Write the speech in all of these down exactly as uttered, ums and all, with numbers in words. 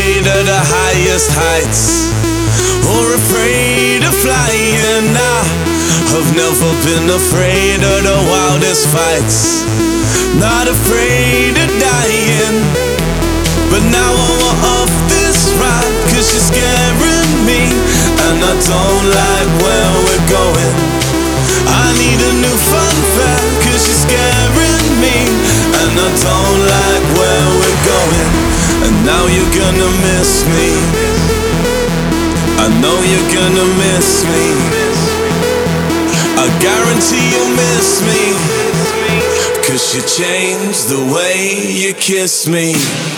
afraid of the highest heights, or afraid of flying. I have never been afraid of the wildest fights, not afraid of dying. But now I want off this ride, cause you're scaring me, and I don't like where we're going. I need a new fun fact, cause you're scaring me, and I don't like where we're going. And now you're gonna miss me, I know you're gonna miss me, I guarantee you'll miss me, cause you changed the way you kiss me.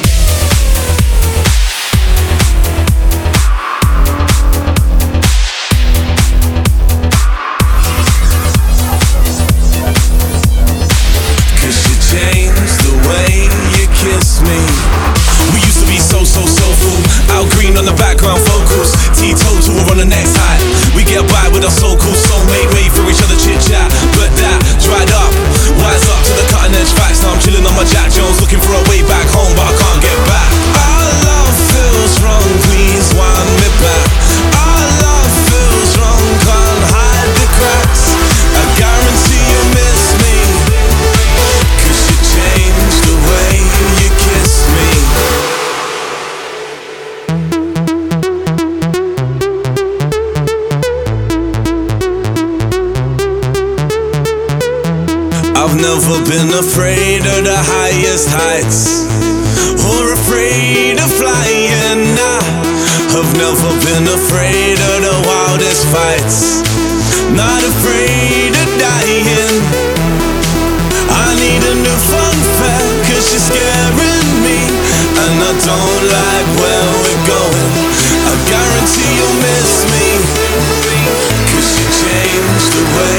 On the background vocals, teetotal, we're on the next high. We get by with our so-called soulmate, wait for each other chit-chat. But that dried up, wise up to the cutting edge facts. Now I'm chilling on my Jack Jones, looking for a way back home, but I can't get back. Our love feels wrong, please wind me back. Our love feels wrong, can't hide the cracks. I guarantee you'll miss me, cause you changed the way you kiss me. I've never been afraid of the highest heights, or afraid of flying. I have never been afraid of the wildest fights, not afraid of dying. I need a new fun fact, cause you're scaring me, and I don't like where we're going. I guarantee you'll miss me, cause you changed the way